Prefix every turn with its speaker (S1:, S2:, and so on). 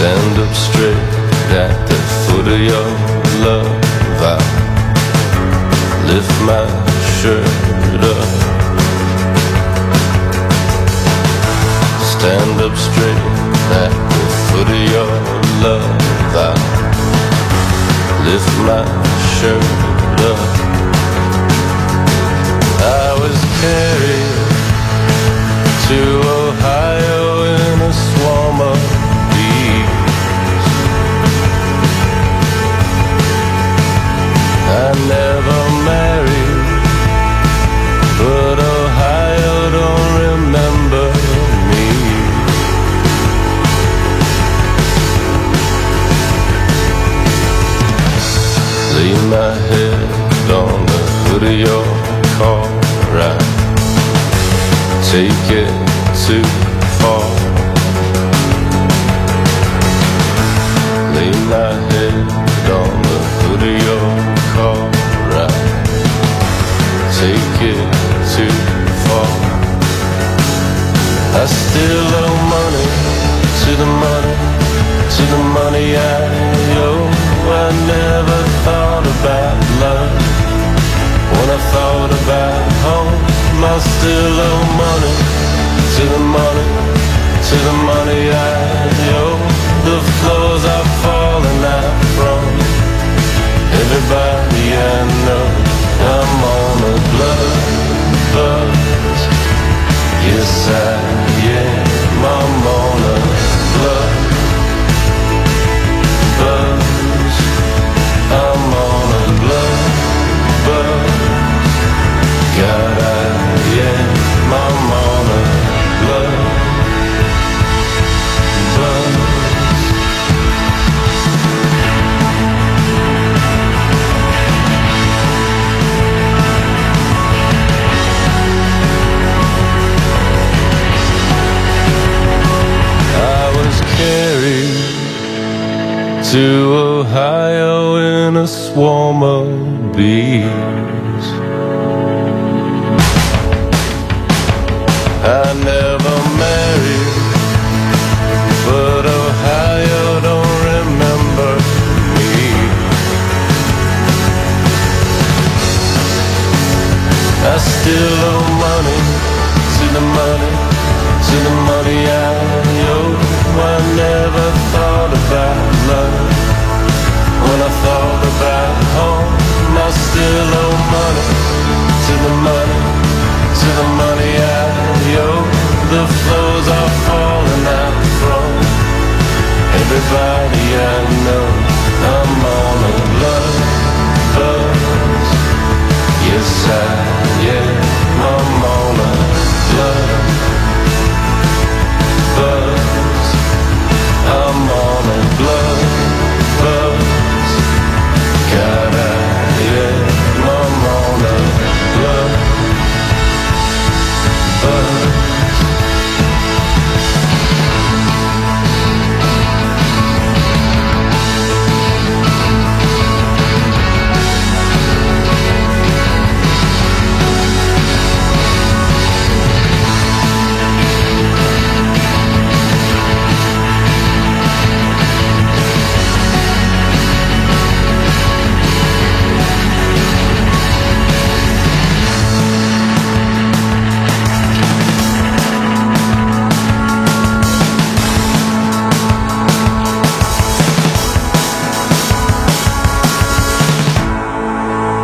S1: Stand up straight at the foot of your love. I lift my shirt up. Stand up straight at the foot of your love. I lift my shirt up. I was carried to Ohio in a swarm of bees. I never married, but Ohio don't remember me. Lay my head on the hood of your car, right? Take it too far. Lay my head on the hood of your car, right? Take it too far. I still owe money to the money, to the money I owe. I never thought about love when I thought about home. I still owe money to the money, to the money I owe. The floors are falling out from everybody I know. I'm on a blood buzz. Yes I am. I'm on a blood buzz. I'm on a blood buzz. God I am. I'm on a blood buzz. I was carried to Ohio in a swarm of bees. I never married, but Ohio don't remember me. I still owe money to the money, to the money I owe. I never thought about love when I thought about home. I still owe money to the money, to the money I owe. The floors are falling out from everybody I know. I'm on a blood buzz. Yes I